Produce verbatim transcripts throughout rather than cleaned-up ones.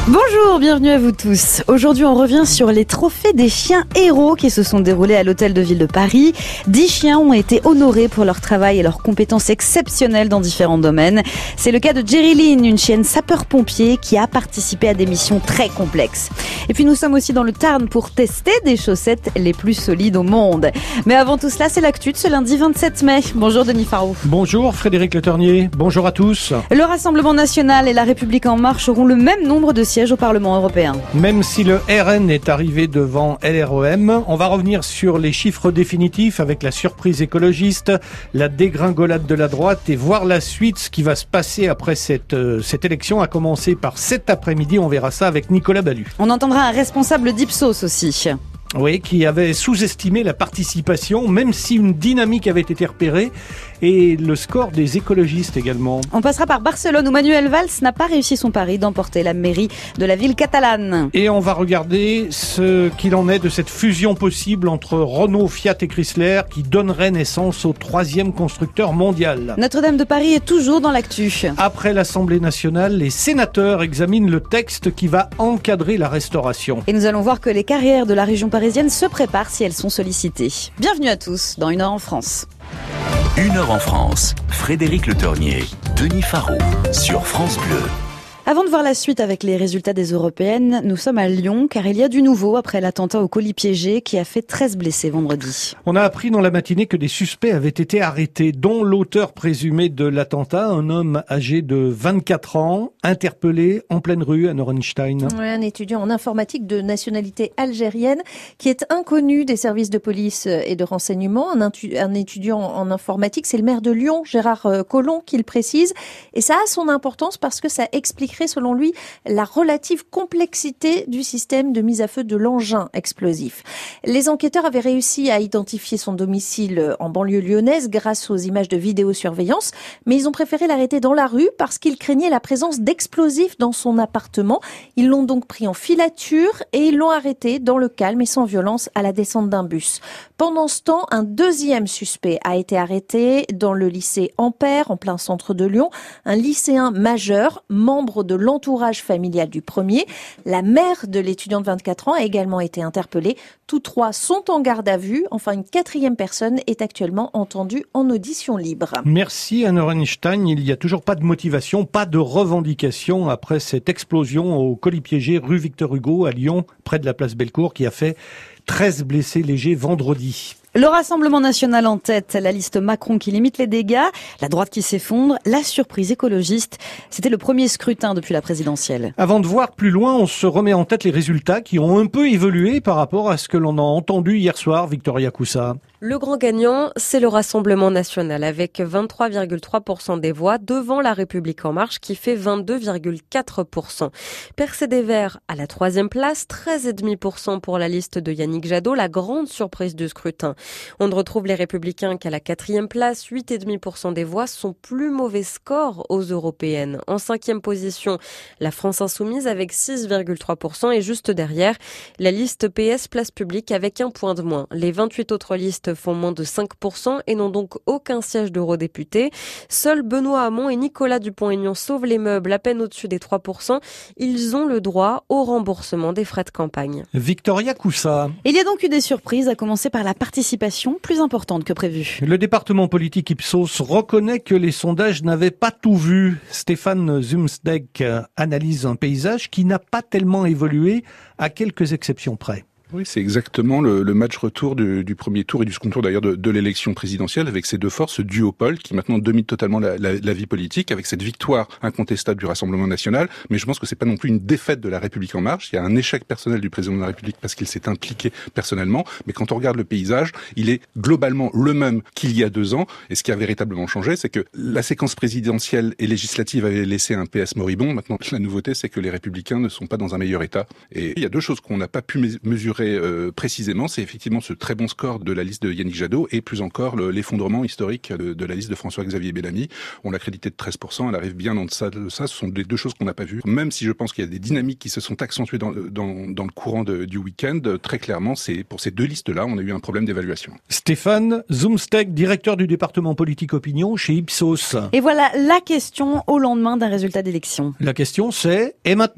Bonjour, bienvenue à vous tous. Aujourd'hui, on revient sur les trophées des chiens héros qui se sont déroulés à l'Hôtel de Ville de Paris. Dix chiens ont été honorés pour leur travail et leurs compétences exceptionnelles dans différents domaines. C'est le cas de Jerry Lynn, une chienne sapeur-pompier qui a participé à des missions très complexes. Et puis nous sommes aussi dans le Tarn pour tester des chaussettes les plus solides au monde. Mais avant tout cela, c'est l'actu de ce lundi vingt-sept mai. Bonjour Denis Farou. Bonjour Frédéric Le Ternier. Bonjour à tous. Le Rassemblement National et la République En Marche auront le même nombre de sièges au Parlement européen. Même si le R N est arrivé devant L R E M, on va revenir sur les chiffres définitifs avec la surprise écologiste, la dégringolade de la droite et voir la suite, ce qui va se passer après cette, euh, cette élection, à commencer par cet après-midi. On verra ça avec Nicolas Ballu. On entendra un responsable d'Ipsos aussi. Oui, qui avait sous-estimé la participation, même si une dynamique avait été repérée, et le score des écologistes également. On passera par Barcelone où Manuel Valls n'a pas réussi son pari d'emporter la mairie de la ville catalane. Et on va regarder ce qu'il en est de cette fusion possible entre Renault, Fiat et Chrysler qui donnerait naissance au troisième constructeur mondial. Notre-Dame de Paris est toujours dans l'actu. Après l'Assemblée nationale, les sénateurs examinent le texte qui va encadrer la restauration. Et nous allons voir que les carrières de la région parisienne se préparent si elles sont sollicitées. Bienvenue à tous dans Une heure en France. Une heure en France, Frédéric Le Ternier, Denis Farou, sur France Bleu. Avant de voir la suite avec les résultats des européennes, nous sommes à Lyon car il y a du nouveau après l'attentat au colis piégé qui a fait treize blessés vendredi. On a appris dans la matinée que des suspects avaient été arrêtés, dont l'auteur présumé de l'attentat, un homme âgé de vingt-quatre ans, interpellé en pleine rue à Neurenstein. Ouais, un étudiant en informatique de nationalité algérienne qui est inconnu des services de police et de renseignement. Un, intu- un étudiant en informatique, c'est le maire de Lyon, Gérard Collomb, qui le précise. Et ça a son importance parce que ça explique selon lui, la relative complexité du système de mise à feu de l'engin explosif. Les enquêteurs avaient réussi à identifier son domicile en banlieue lyonnaise grâce aux images de vidéosurveillance, mais ils ont préféré l'arrêter dans la rue parce qu'ils craignaient la présence d'explosifs dans son appartement. Ils l'ont donc pris en filature et ils l'ont arrêté dans le calme et sans violence à la descente d'un bus. Pendant ce temps, un deuxième suspect a été arrêté dans le lycée Ampère, en plein centre de Lyon, un lycéen majeur, membre de l'entourage familial du premier. La mère de l'étudiant de vingt-quatre ans a également été interpellée. Tous trois sont en garde à vue. Enfin, une quatrième personne est actuellement entendue en audition libre. Merci Anne Neurenstein. Il n'y a toujours pas de motivation, pas de revendication après cette explosion au colis piégé rue Victor Hugo à Lyon, près de la place Bellecour, qui a fait treize blessés légers vendredi. Le Rassemblement National en tête, la liste Macron qui limite les dégâts, la droite qui s'effondre, la surprise écologiste. C'était le premier scrutin depuis la présidentielle. Avant de voir plus loin, on se remet en tête les résultats qui ont un peu évolué par rapport à ce que l'on a entendu hier soir, Victoria Coussa. Le grand gagnant, c'est le Rassemblement National avec vingt-trois virgule trois pour cent des voix devant la République En Marche qui fait vingt-deux virgule quatre pour cent. Percé des Verts à la troisième place, treize virgule cinq pour cent pour la liste de Yannick Jadot, la grande surprise du scrutin. On ne retrouve les Républicains qu'à la quatrième place, huit virgule cinq pour cent des voix, son plus mauvais score aux européennes. En cinquième position, la France Insoumise avec six virgule trois pour cent et juste derrière, la liste P S Place Publique avec un point de moins. Les vingt-huit autres listes font moins de cinq pour cent et n'ont donc aucun siège d'eurodéputé. Seuls Benoît Hamon et Nicolas Dupont-Aignan sauvent les meubles à peine au-dessus des trois pour cent. Ils ont le droit au remboursement des frais de campagne. Victoria Coussa. Il y a donc eu des surprises, à commencer par la participation plus importante que prévu. Le département politique Ipsos reconnaît que les sondages n'avaient pas tout vu. Stéphane Zumstek analyse un paysage qui n'a pas tellement évolué, à quelques exceptions près. Oui, c'est exactement le, le match retour du, du premier tour et du second tour d'ailleurs de, de l'élection présidentielle avec ces deux forces, ce duopole qui maintenant domine totalement la, la, la vie politique avec cette victoire incontestable du Rassemblement National. Mais je pense que c'est pas non plus une défaite de la République En Marche. Il y a un échec personnel du président de la République parce qu'il s'est impliqué personnellement. Mais quand on regarde le paysage, il est globalement le même qu'il y a deux ans. Et ce qui a véritablement changé, c'est que la séquence présidentielle et législative avait laissé un P S moribond. Maintenant, la nouveauté, c'est que les Républicains ne sont pas dans un meilleur état. Et il y a deux choses qu'on n'a pas pu mesurer Euh, précisément, c'est effectivement ce très bon score de la liste de Yannick Jadot et plus encore le, l'effondrement historique de, de la liste de François-Xavier Bellamy. On l'a crédité de treize pour cent, elle arrive bien en deçà de ça. Ce sont les deux choses qu'on n'a pas vues. Même si je pense qu'il y a des dynamiques qui se sont accentuées dans, dans, dans le courant de, du week-end, très clairement, c'est pour ces deux listes-là, on a eu un problème d'évaluation. Stéphane Zumstek, directeur du département politique opinion chez Ipsos. Et voilà la question au lendemain d'un résultat d'élection. La question c'est, et maintenant,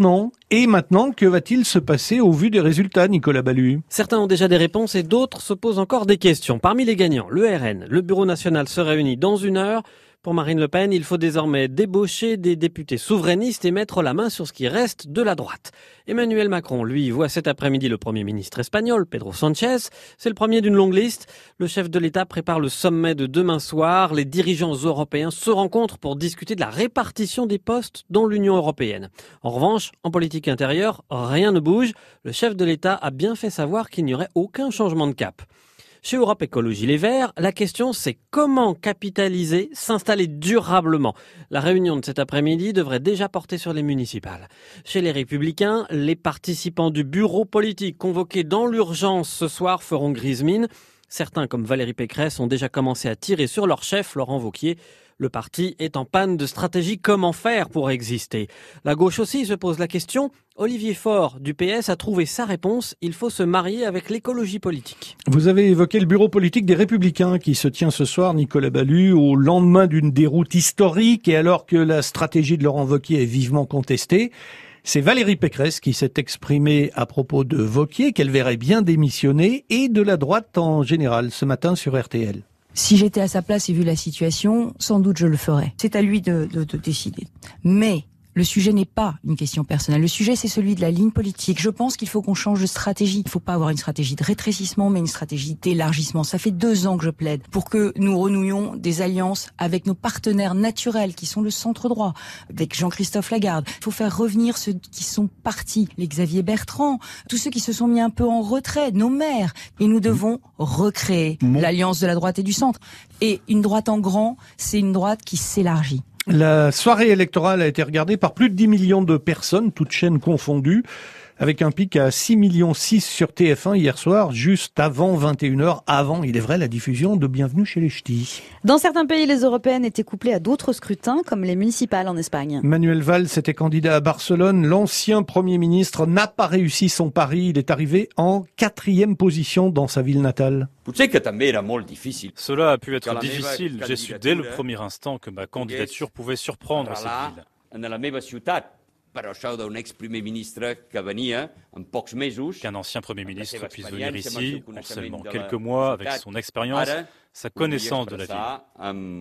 Et maintenant, que va-t-il se passer au vu des résultats, Nicolas Ballu? Certains ont déjà des réponses et d'autres se posent encore des questions. Parmi les gagnants, le R N, le Bureau national se réunit dans une heure. Pour Marine Le Pen, il faut désormais débaucher des députés souverainistes et mettre la main sur ce qui reste de la droite. Emmanuel Macron, lui, voit cet après-midi le Premier ministre espagnol, Pedro Sánchez. C'est le premier d'une longue liste. Le chef de l'État prépare le sommet de demain soir. Les dirigeants européens se rencontrent pour discuter de la répartition des postes dans l'Union européenne. En revanche, en politique intérieure, rien ne bouge. Le chef de l'État a bien fait savoir qu'il n'y aurait aucun changement de cap. Chez Europe Écologie Les Verts, la question c'est comment capitaliser, s'installer durablement. La réunion de cet après-midi devrait déjà porter sur les municipales. Chez les Républicains, les participants du bureau politique convoqués dans l'urgence ce soir feront grise mine. Certains, comme Valérie Pécresse, ont déjà commencé à tirer sur leur chef, Laurent Wauquiez. Le parti est en panne de stratégie. Comment faire pour exister? La gauche aussi se pose la question. Olivier Faure du P S a trouvé sa réponse. Il faut se marier avec l'écologie politique. Vous avez évoqué le bureau politique des Républicains qui se tient ce soir, Nicolas Ballu, au lendemain d'une déroute historique et alors que la stratégie de Laurent Wauquiez est vivement contestée. C'est Valérie Pécresse qui s'est exprimée à propos de Wauquiez, qu'elle verrait bien démissionner, et de la droite en général, ce matin sur R T L. Si j'étais à sa place et vu la situation, sans doute je le ferais. C'est à lui de, de, de décider. Mais le sujet n'est pas une question personnelle. Le sujet, c'est celui de la ligne politique. Je pense qu'il faut qu'on change de stratégie. Il ne faut pas avoir une stratégie de rétrécissement, mais une stratégie d'élargissement. Ça fait deux ans que je plaide pour que nous renouions des alliances avec nos partenaires naturels, qui sont le centre droit, avec Jean-Christophe Lagarde. Il faut faire revenir ceux qui sont partis, les Xavier Bertrand, tous ceux qui se sont mis un peu en retrait, nos maires. Et nous devons recréer mmh. l'alliance de la droite et du centre. Et une droite en grand, c'est une droite qui s'élargit. La soirée électorale a été regardée par plus de dix millions de personnes, toutes chaînes confondues, avec un pic à six virgule six millions sur T F un hier soir, juste avant vingt et une heures, avant, il est vrai, la diffusion de Bienvenue chez les Ch'tis. Dans certains pays, les européennes étaient couplées à d'autres scrutins, comme les municipales en Espagne. Manuel Valls était candidat à Barcelone. L'ancien Premier ministre n'a pas réussi son pari. Il est arrivé en quatrième position dans sa ville natale. Cela a pu être difficile. J'ai su dès le premier instant que ma candidature pouvait surprendre cette ville. Qu'un ancien Premier ministre puisse venir ici en seulement quelques mois avec son expérience, sa connaissance de la ville.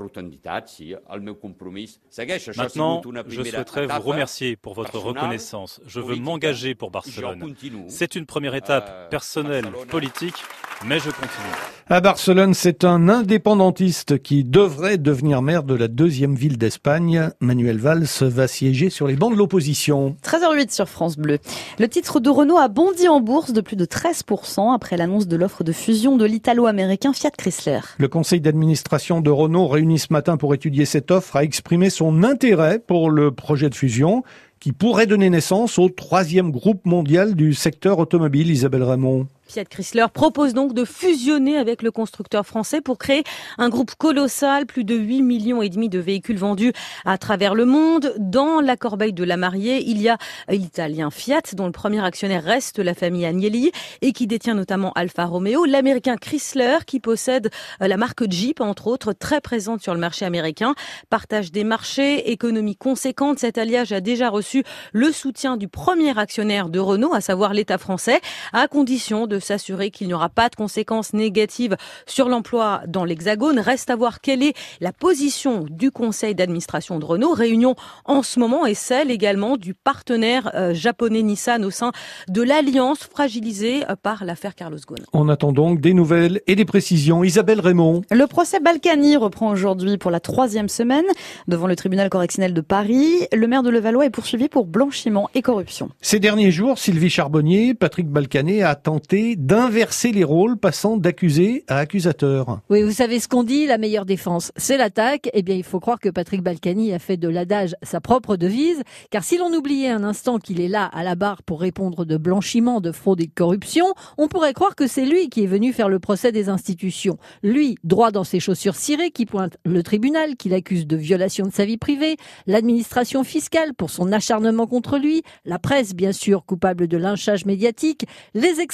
Maintenant, je souhaiterais vous remercier pour votre reconnaissance. Je veux m'engager pour Barcelone. C'est une première étape personnelle, politique, mais je continue. À Barcelone, c'est un indépendantiste qui devrait devenir maire de la deuxième ville d'Espagne. Manuel Valls va siéger sur les bancs de l'opposition. treize heures huit sur France Bleu. Le titre de Renault a bondi en bourse de plus de treize pour cent après l'annonce de l'offre de fusion de l'italo-américain Fiat Chrysler. Le conseil d'administration de Renault, réuni ce matin pour étudier cette offre, a exprimé son intérêt pour le projet de fusion qui pourrait donner naissance au troisième groupe mondial du secteur automobile. Isabelle Raymond. Fiat Chrysler propose donc de fusionner avec le constructeur français pour créer un groupe colossal, plus de huit millions et demi de véhicules vendus à travers le monde. Dans la corbeille de la mariée, il y a l'italien Fiat, dont le premier actionnaire reste la famille Agnelli et qui détient notamment Alfa Romeo, l'américain Chrysler qui possède la marque Jeep, entre autres, très présente sur le marché américain. Partage des marchés, économie conséquente, cet alliage a déjà reçu le soutien du premier actionnaire de Renault, à savoir l'État français, à condition de s'assurer qu'il n'y aura pas de conséquences négatives sur l'emploi dans l'Hexagone. Reste à voir quelle est la position du conseil d'administration de Renault. Réunion en ce moment et celle également du partenaire euh, japonais Nissan au sein de l'alliance fragilisée euh, par l'affaire Carlos Ghosn. On attend donc des nouvelles et des précisions. Isabelle Raymond. Le procès Balkany reprend aujourd'hui pour la troisième semaine devant le tribunal correctionnel de Paris. Le maire de Levallois est poursuivi pour blanchiment et corruption. Ces derniers jours, Sylvie Charbonnier, Patrick Balkany a tenté d'inverser les rôles, passant d'accusé à accusateur. Oui, vous savez ce qu'on dit, la meilleure défense, c'est l'attaque. Eh bien, il faut croire que Patrick Balkany a fait de l'adage sa propre devise, car si l'on oubliait un instant qu'il est là à la barre pour répondre de blanchiment, de fraude et de corruption, on pourrait croire que c'est lui qui est venu faire le procès des institutions. Lui, droit dans ses chaussures cirées, qui pointe le tribunal, qui l'accuse de violation de sa vie privée, l'administration fiscale pour son acharnement contre lui, la presse, bien sûr, coupable de lynchage médiatique, les experts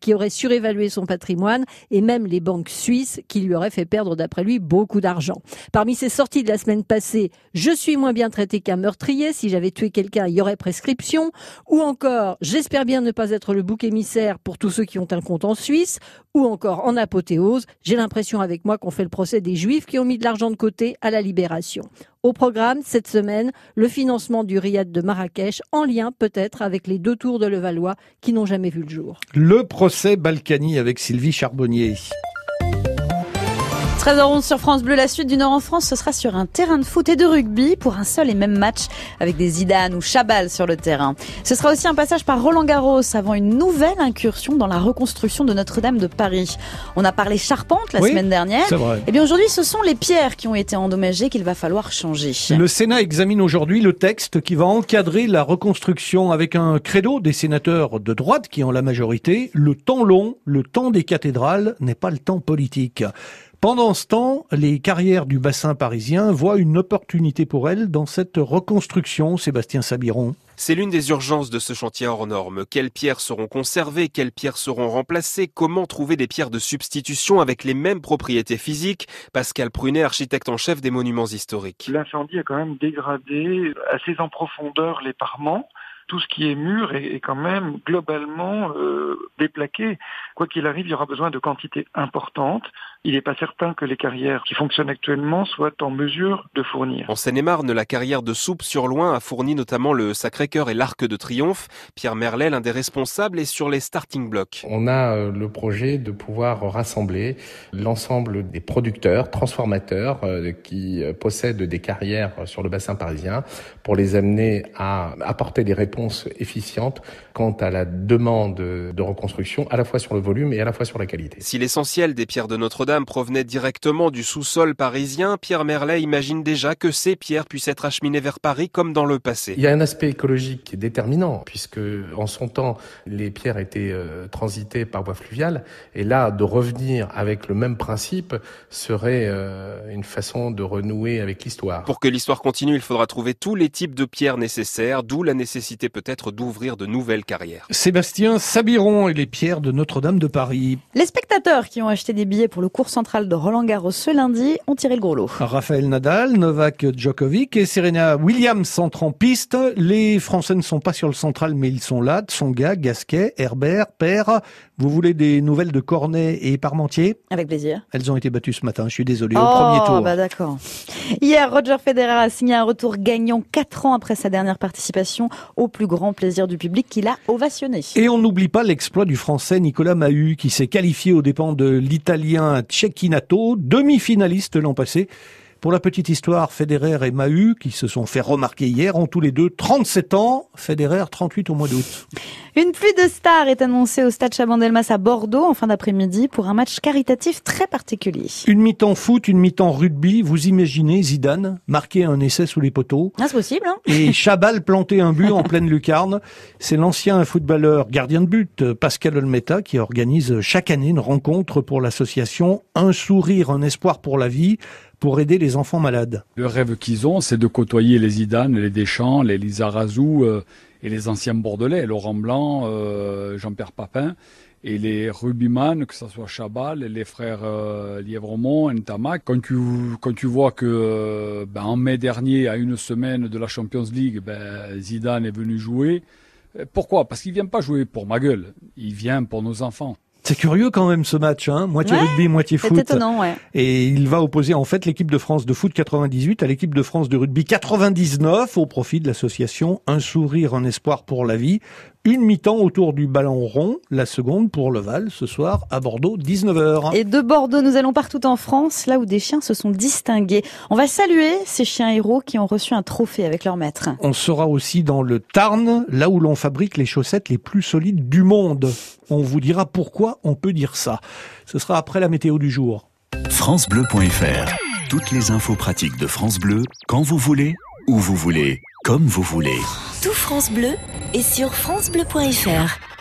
qui aurait surévalué son patrimoine et même les banques suisses qui lui auraient fait perdre, d'après lui, beaucoup d'argent. Parmi ses sorties de la semaine passée, je suis moins bien traité qu'un meurtrier. Si j'avais tué quelqu'un, il y aurait prescription. Ou encore, j'espère bien ne pas être le bouc émissaire pour tous ceux qui ont un compte en Suisse. Ou encore, en apothéose, j'ai l'impression avec moi qu'on fait le procès des Juifs qui ont mis de l'argent de côté à la Libération. Au programme, cette semaine, le financement du riad de Marrakech, en lien peut-être avec les deux tours de Levallois qui n'ont jamais vu le jour. Le procès Balkany avec Sylvie Charbonnier. treize heures onze sur France Bleu, la suite du Nord en France, ce sera sur un terrain de foot et de rugby pour un seul et même match avec des Zidane ou Chabal sur le terrain. Ce sera aussi un passage par Roland-Garros avant une nouvelle incursion dans la reconstruction de Notre-Dame de Paris. On a parlé charpente la oui, semaine dernière. C'est vrai. Et bien aujourd'hui, ce sont les pierres qui ont été endommagées qu'il va falloir changer. Le Sénat examine aujourd'hui le texte qui va encadrer la reconstruction avec un credo des sénateurs de droite qui ont la majorité. Le temps long, le temps des cathédrales n'est pas le temps politique. Pendant ce temps, les carrières du bassin parisien voient une opportunité pour elles dans cette reconstruction, Sébastien Sabiron. C'est l'une des urgences de ce chantier hors norme. Quelles pierres seront conservées? Quelles pierres seront remplacées? Comment trouver des pierres de substitution avec les mêmes propriétés physiques? Pascal Prunet, architecte en chef des monuments historiques. L'incendie a quand même dégradé assez en profondeur les parements. Tout ce qui est mur est, est quand même globalement euh, déplaqué. Quoi qu'il arrive, il y aura besoin de quantités importantes. Il n'est pas certain que les carrières qui fonctionnent actuellement soient en mesure de fournir. En Seine-et-Marne, la carrière de Soupe-sur-Loing a fourni notamment le Sacré-Cœur et l'Arc de Triomphe. Pierre Merlet, l'un des responsables, est sur les starting blocks. On a le projet de pouvoir rassembler l'ensemble des producteurs, transformateurs euh, qui possèdent des carrières sur le bassin parisien pour les amener à apporter des réponses efficientes quant à la demande de reconstruction, à la fois sur le volume et à la fois sur la qualité. Si l'essentiel des pierres de Notre-Dame provenait directement du sous-sol parisien, Pierre Merlet imagine déjà que ces pierres puissent être acheminées vers Paris comme dans le passé. Il y a un aspect écologique qui est déterminant, puisque en son temps, les pierres étaient euh, transitées par voie fluviale, et là, de revenir avec le même principe serait euh, une façon de renouer avec l'histoire. Pour que l'histoire continue, il faudra trouver tous les types de pierres nécessaires, d'où la nécessité peut-être d'ouvrir de nouvelles carrières. Sébastien Sabiron et les pierres de Notre-Dame de Paris. Les spectateurs qui ont acheté des billets pour le cours central de Roland-Garros ce lundi ont tiré le gros lot. Raphaël Nadal, Novak Djokovic et Serena Williams entrent en piste. Les Français ne sont pas sur le central, mais ils sont là. Tsonga, Gasquet, Herbert, Paire. Vous voulez des nouvelles de Cornet et Parmentier? Avec plaisir. Elles ont été battues ce matin, je suis désolé, oh, au premier tour. Bah d'accord. Hier, Roger Federer a signé un retour gagnant quatre ans après sa dernière participation, au plus grand plaisir du public qui l'a ovationné. Et on n'oublie pas l'exploit du Français Nicolas Mahut qui s'est qualifié aux dépens de l'Italien Cecchinato, demi-finaliste l'an passé. Pour la petite histoire, Federer et Mahut, qui se sont fait remarquer hier, ont tous les deux trente-sept ans, Federer trente-huit au mois d'août. Une pluie de stars est annoncée au stade Chabandelmas à Bordeaux en fin d'après-midi pour un match caritatif très particulier. Une mi-temps foot, une mi-temps rugby, vous imaginez Zidane marquer un essai sous les poteaux. Ah, c'est possible, hein. Et Chabal planter un but en pleine lucarne. C'est l'ancien footballeur gardien de but, Pascal Olmeta, qui organise chaque année une rencontre pour l'association Un sourire, un espoir pour la vie, pour aider les enfants malades. Le rêve qu'ils ont, c'est de côtoyer les Zidane, les Deschamps, les Lizarazu euh, et les anciens Bordelais, Laurent Blanc, euh, Jean-Pierre Papin, et les rugbyman, que ce soit Chabal, les frères euh, Lièvremont, Ntamak. Quand tu, quand tu vois que euh, ben, en mai dernier, à une semaine de la Champions League, ben, Zidane est venu jouer. Pourquoi? Parce qu'il vient pas jouer pour ma gueule, il vient pour nos enfants. C'est curieux quand même ce match, hein, moitié ouais, rugby, moitié foot. C'est étonnant, ouais. Et il va opposer en fait l'équipe de France de foot quatre-vingt-dix-huit à l'équipe de France de rugby quatre-vingt-dix-neuf au profit de l'association Un sourire, un espoir pour la vie. Une mi-temps autour du ballon rond, la seconde pour Leval ce soir à Bordeaux, dix-neuf heures. Et de Bordeaux, nous allons partout en France, là où des chiens se sont distingués. On va saluer ces chiens héros qui ont reçu un trophée avec leur maître. On sera aussi dans le Tarn, là où l'on fabrique les chaussettes les plus solides du monde. On vous dira pourquoi on peut dire ça. Ce sera après la météo du jour. francebleu point fr. Toutes les infos pratiques de France Bleu, quand vous voulez, où vous voulez, comme vous voulez. Tout France Bleu est sur francebleu point fr.